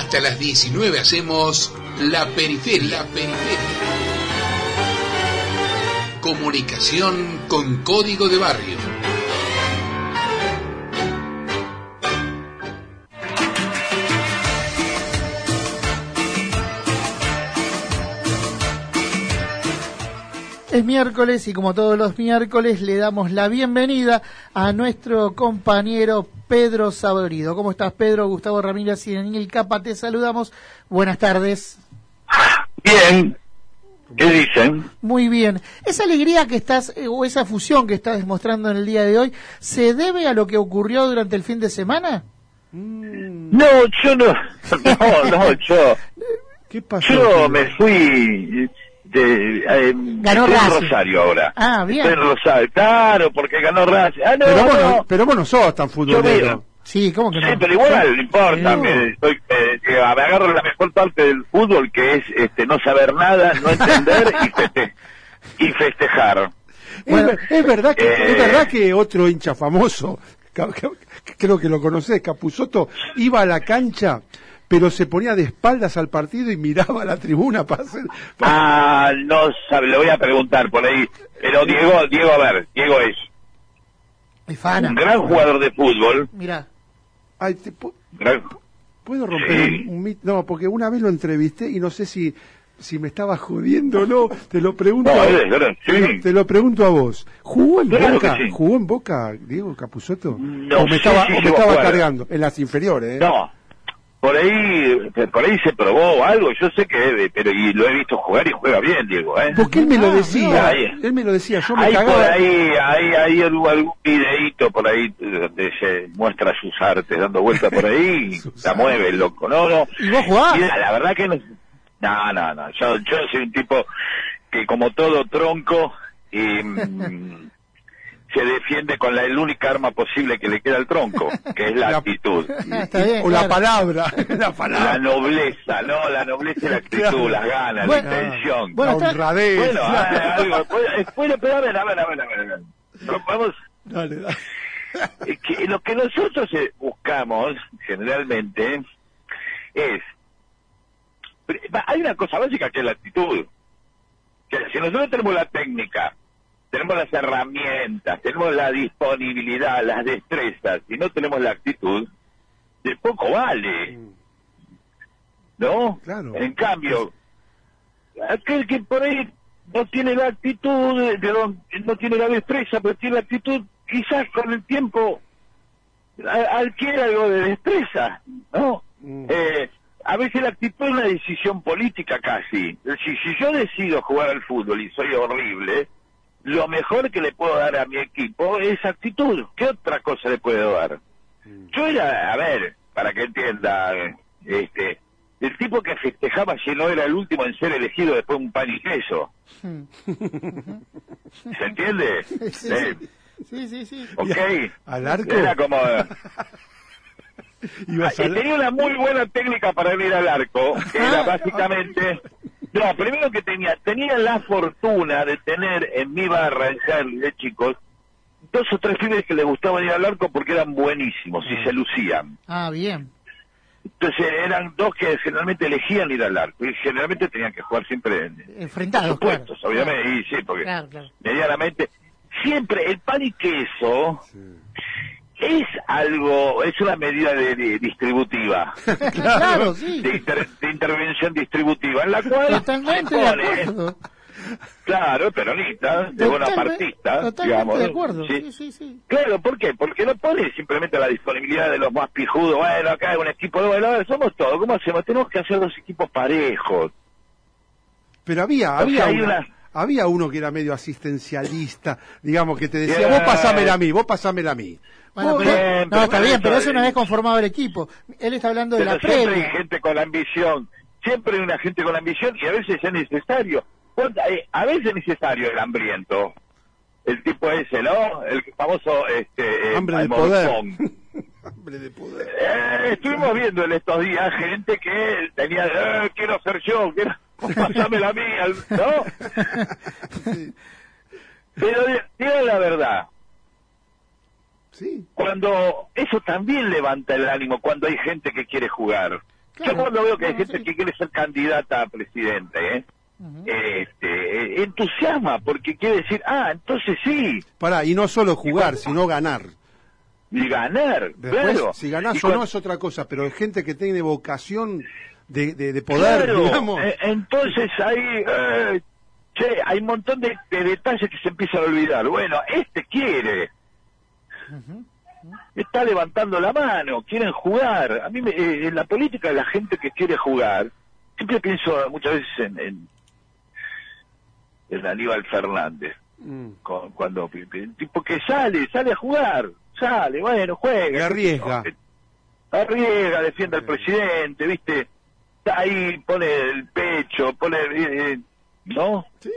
Hasta las 19 hacemos La Periferia. Comunicación con código de barrio. Es miércoles y como todos los miércoles le damos la bienvenida a nuestro compañero Pedro Saborido. ¿Cómo estás, Pedro? Gustavo Ramírez y Daniel Capa, te saludamos. Buenas tardes. Bien. ¿Qué dicen? Muy bien. ¿Esa alegría que estás, o esa fusión que estás demostrando en el día de hoy, se debe a lo que ocurrió durante el fin de semana? No, yo no. Yo. ¿Qué pasó? Yo me fui... ganó estoy en Racing. Rosario ahora. Ah, bien. Estoy en Rosario, claro, porque ganó Racing. Ah, no, Pero vos no sos tan futbolero. Sí, ¿cómo que no? Sí, pero igual, no importa. No. Me agarro la mejor parte del fútbol, que es no saber nada, no entender y festejar. Bueno, Es verdad que otro hincha famoso, creo que lo conocés, Capusotto, iba a la cancha, pero se ponía de espaldas al partido y miraba a la tribuna para hacer... No sabe, le voy a preguntar por ahí. Pero Diego, a ver, Diego es Es fana. un gran jugador de fútbol. Mirá. Ay, ¿puedo romper un mito? No, porque una vez lo entrevisté y no sé si me estaba jodiendo o no. Te lo pregunto. Te lo pregunto a vos. ¿Jugó en Claro Boca? que sí. ¿Jugó en Boca, Diego Capusotto? No ¿O me sé estaba, si o me llegó a estaba jugar. cargando? En las inferiores, ¿eh? No, por ahí se probó algo, yo sé que pero y lo he visto jugar y juega bien, Diego, ¿eh? Porque él me lo decía, no, yo me Hay cagaba. por ahí algún videíto por ahí donde se muestra sus artes dando vueltas por ahí y la mueve el loco, no. ¿Y vos jugás? Mira, la verdad que no, yo soy un tipo que como todo tronco se defiende con la única arma posible que le queda al tronco, que es la actitud. Está bien, O la claro. palabra, La nobleza, la nobleza y la actitud, Claro. las ganas, Bueno, la intención. bueno, la honradez. Bueno, pero a ver. Vamos, Dale. que lo que nosotros buscamos, generalmente, es... Hay una cosa básica que es la actitud. Que si nosotros tenemos la técnica, tenemos las herramientas, tenemos la disponibilidad, las destrezas, y no tenemos la actitud, de poco vale, ¿no? Claro. En cambio, aquel que por ahí no tiene la actitud, no tiene la destreza, pero tiene la actitud, quizás con el tiempo adquiere algo de destreza, ¿no? A veces la actitud es una decisión política casi. Si yo decido jugar al fútbol y soy horrible, lo mejor que le puedo dar a mi equipo es actitud. ¿Qué otra cosa le puedo dar? Yo era, a ver, para que entienda, el tipo que festejaba si no era el último en ser elegido después de un pan y queso. ¿Se entiende? Sí. Ok. ¿Al arco? Era como... Ibas a... tenía una muy buena técnica para ir al arco, que era básicamente... No, primero que tenía la fortuna de tener en mi barra, de chicos, 2 o 3 pibes que les gustaban ir al arco porque eran buenísimos y se lucían. Ah, bien. Entonces eran 2 que generalmente elegían ir al arco y generalmente tenían que jugar siempre Enfrentados, supuestos, claro. obviamente, y sí, porque Claro. medianamente siempre el pan y queso es algo, es una medida distributiva. Claro, sí. de intervención distributiva, en la cual Totalmente de acuerdo. Claro, peronista, de bonapartista, Totalmente digamos. de acuerdo, ¿sí? sí. Claro, ¿por qué? Porque no pone simplemente la disponibilidad de los más pijudos, bueno, acá hay un equipo, bueno, somos todos, ¿cómo hacemos? Tenemos que hacer 2 equipos parejos. Pero había uno que era medio asistencialista, digamos, que te decía, vos pasámela a mí. Bueno, Bien, no, está bien, pero eso eso una vez conformado el equipo. Él está hablando de Pero la siempre previa. hay gente con ambición, siempre hay una gente con ambición y a veces es necesario. A veces es necesario el hambriento. El tipo ese, ¿no? El famoso hambre de morfón. poder. Hambre de poder. Estuvimos viendo en estos días gente que tenía, quiero ser yo, pasámela a mí, ¿no? Sí. Pero digan la verdad. Sí. Cuando eso también levanta el ánimo, cuando hay gente que quiere jugar. Yo cuando veo que hay gente que quiere ser candidata a presidente, entusiasma, porque quiere decir, entonces sí. Y no solo jugar, sino ganar. Y ganar, después, claro. Si ganás o no es otra cosa, pero hay gente que tiene vocación de poder, claro, digamos. Entonces ahí, hay un montón de detalles que se empiezan a olvidar. Bueno, quiere. Está levantando la mano, quieren jugar. A mí, en la política, la gente que quiere jugar, siempre pienso muchas veces en Aníbal Fernández. Cuando el tipo que sale a jugar, bueno, juega. Y arriesga. Defiende al presidente, ¿viste? Ahí pone el pecho, ¿no? Sí.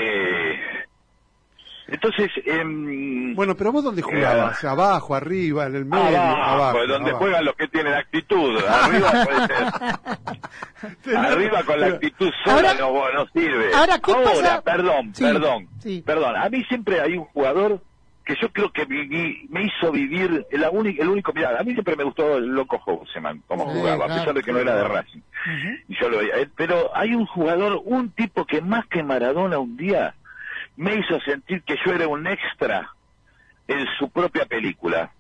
Entonces, bueno, pero vos ¿dónde jugabas? ¿Abajo, arriba, en el medio? Abajo, donde juegan los que tienen actitud. Arriba puede ser. Arriba con la actitud sola no sirve. ¿Qué pasa? Perdón. A mí siempre hay un jugador que yo creo que me hizo vivir el único. Mirá, a mí siempre me gustó el Loco Houseman, como jugaba, a pesar de que no era de Racing. Y yo lo veía. Pero hay un jugador, un tipo que más que Maradona un día me hizo sentir que yo era un extra en su propia película.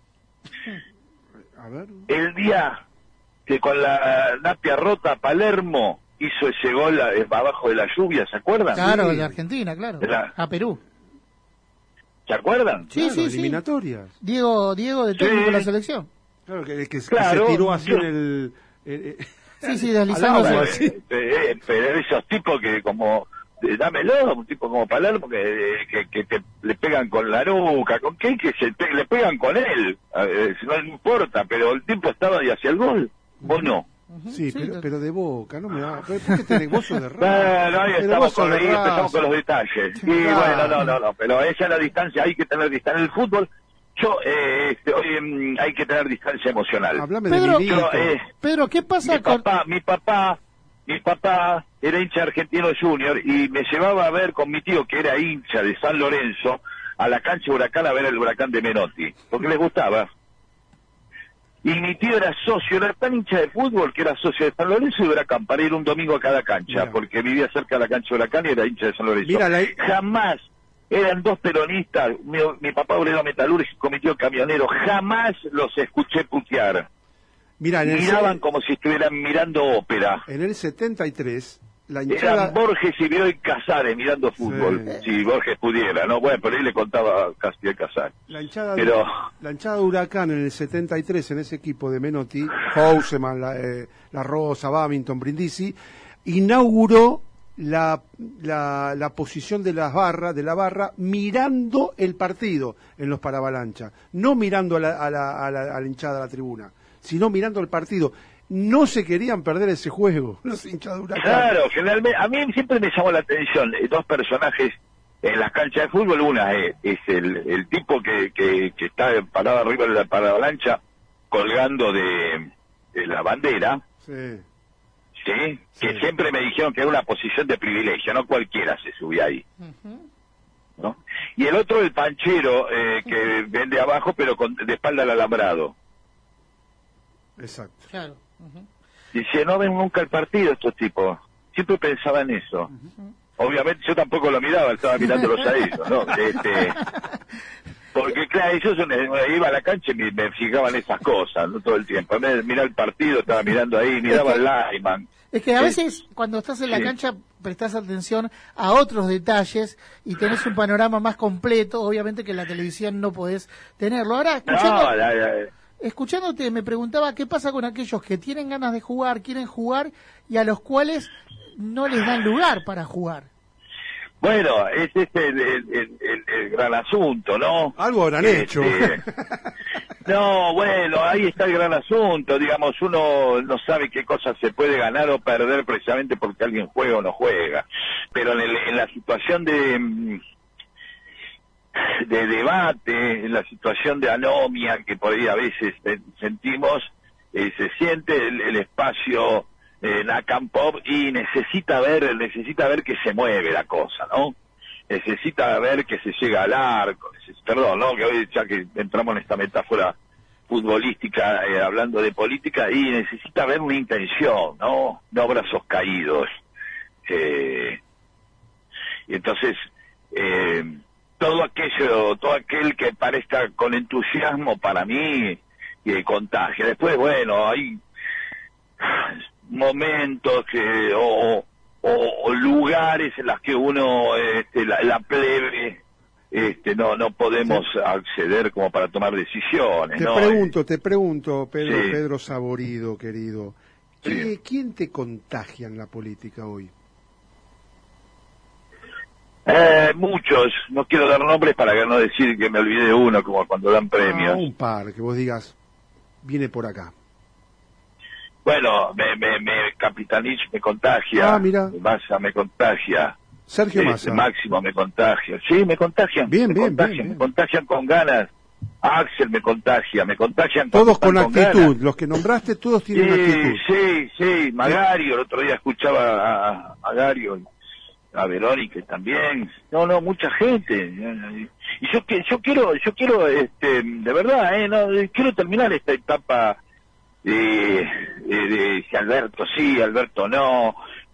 A ver. El día que con la napia rota Palermo hizo ese gol abajo de la lluvia, ¿se acuerdan? Claro, de Argentina, claro. A Perú. ¿Se acuerdan? Sí, claro, eliminatorias. Diego de técnico de la selección. Claro, que se tiró así en el... sí, deslizándose. Pero esos tipos que como... dámelo, un tipo como Palermo que le pegan con la nuca, ¿con qué? Le pegan con él, no importa, pero el tipo estaba y hacía el gol, vos no. Sí, pero de Boca, no me va. ¿Por qué tenés vos de Racing? Ahí empezamos con los detalles. Y bueno, no, pero esa es la distancia, hay que tener distancia. En el fútbol, hoy hay que tener distancia emocional. Hablame de Milito. Pedro, ¿qué pasa Mi papá era hincha argentino junior y me llevaba a ver con mi tío, que era hincha de San Lorenzo, a la cancha Huracán a ver el Huracán de Menotti, porque les gustaba. Y mi tío era tan hincha de fútbol que era socio de San Lorenzo y Huracán, para ir un domingo a cada cancha, porque vivía cerca de la cancha Huracán y era hincha de San Lorenzo. Jamás eran dos peronistas, mi papá obrero metalúrgico, mi tío camionero, jamás los escuché putear. Miraban como si estuvieran mirando ópera. En el 73, la hinchada... Eran Borges y Bioy Casares mirando fútbol, si Borges pudiera, ¿no? Bueno, por ahí le contaba Castiel Casares. La hinchada de Huracán en el 73, en ese equipo de Menotti, Houseman, La Rosa, Babington, Brindisi, inauguró la posición de la barra mirando el partido en los paravalanchas, no mirando a la hinchada de la tribuna, sino mirando el partido. No se querían perder ese juego, los hinchas de Huracán. Claro, generalmente, a mí siempre me llamó la atención dos personajes en las canchas de fútbol. Una es el tipo que está parado arriba de la paravalancha colgando de la bandera, que siempre me dijeron que era una posición de privilegio, no cualquiera se subía ahí. ¿No? Y el otro, el panchero, que vende abajo pero de espalda al alambrado. Exacto. Claro. Dice, no ven nunca el partido estos tipos. Siempre pensaba en eso. Obviamente yo tampoco lo miraba, estaba mirándolos a ellos, ¿no? Porque claro, ellos iba a la cancha y me fijaban esas cosas, ¿no? Todo el tiempo. En vez de mirar el partido, estaba mirando ahí, miraba al lineman. Es que a veces cuando estás en la cancha prestás atención a otros detalles y tenés un panorama más completo, obviamente que en la televisión no podés tenerlo. Ahora, escuchándote, me preguntaba qué pasa con aquellos que tienen ganas de jugar, quieren jugar y a los cuales no les dan lugar para jugar. Bueno, ese es el gran asunto, ¿no? Algo habrán hecho. No, bueno, ahí está el gran asunto, digamos, uno no sabe qué cosas se puede ganar o perder precisamente porque alguien juega o no juega, pero en la situación de debate, en la situación de anomia que por ahí a veces sentimos, se siente el espacio Nakam Pop y necesita ver que se mueve la cosa, ¿no? Necesita ver que se llega al arco, perdón, ¿no? Que hoy ya que entramos en esta metáfora futbolística, hablando de política, y necesita ver una intención, no brazos caídos. Y entonces, todo aquel que parezca con entusiasmo, para mí, contagia. Después, bueno, hay momentos o lugares en los que uno, la plebe, no podemos acceder como para tomar decisiones. Te pregunto, Pedro Saborido, querido, ¿quién te contagia en la política hoy? Muchos, no quiero dar nombres para no decir que me olvidé de uno, como cuando dan premios. Un par, que vos digas, viene por acá. Bueno, Capitanich me contagia, mira. Massa me contagia, Sergio Massa. Máximo me contagia, sí, me contagian, bien. me contagian con ganas, Axel me contagian todos con actitud, los que nombraste todos tienen actitud. Sí, Magario, el otro día escuchaba a Magario, a Verónica también, mucha gente, y yo quiero de verdad, quiero terminar esta etapa de si Alberto sí, Alberto no,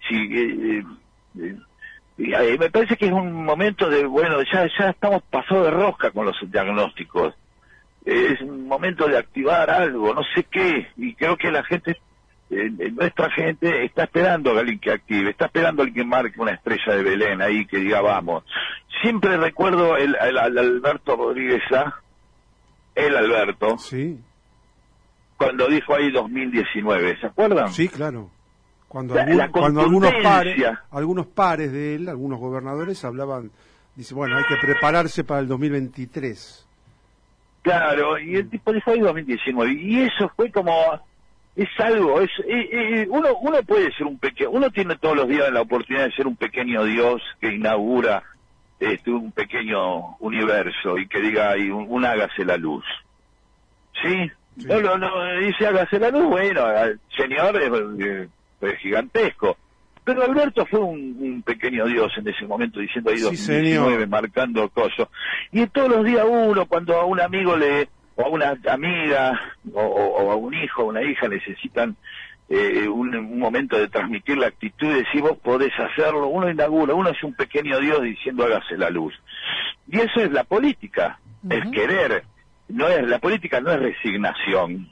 me parece que es un momento de, ya estamos pasados de rosca con los diagnósticos, es un momento de activar algo, no sé qué, y creo que la gente, nuestra gente está esperando a alguien que active, está esperando a alguien que marque una estrella de Belén ahí, que diga vamos. Siempre recuerdo el Alberto Rodríguez el Alberto, sí, cuando dijo ahí 2019, ¿se acuerdan? Sí, claro. Cuando cuando algunos pares de él, algunos gobernadores hablaban, dice, bueno, hay que prepararse para el 2023. Claro, y el tipo dijo ahí 2019, y eso fue como, es algo, uno puede ser uno tiene todos los días la oportunidad de ser un pequeño Dios que inaugura un pequeño universo y que diga ahí, un hágase la luz. ¿Sí? Sí. No, dice hágase la luz, bueno, el señor es gigantesco. Pero Alberto fue un pequeño Dios en ese momento, diciendo ahí 2019, marcando cosas. Y todos los días cuando a un amigo o a una amiga, o a un hijo o una hija necesitan un momento de transmitir la actitud y decir vos podés hacerlo, uno inaugura, uno es un pequeño Dios diciendo hágase la luz. Y eso es la política, es querer. La política no es resignación.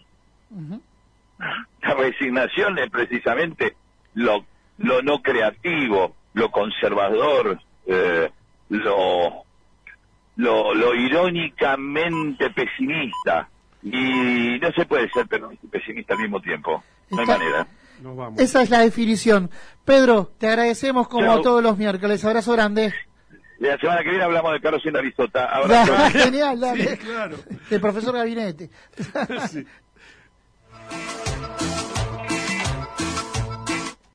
La resignación es precisamente lo no creativo, lo conservador, lo irónicamente pesimista. Y no se puede ser pesimista al mismo tiempo. No hay manera. Esa es la definición. Pedro, te agradecemos como todos los miércoles. Abrazo grande. La semana que viene hablamos de Carlos y Aristóteles. Genial, dale. Sí, claro. El profesor Gabinete. Sí.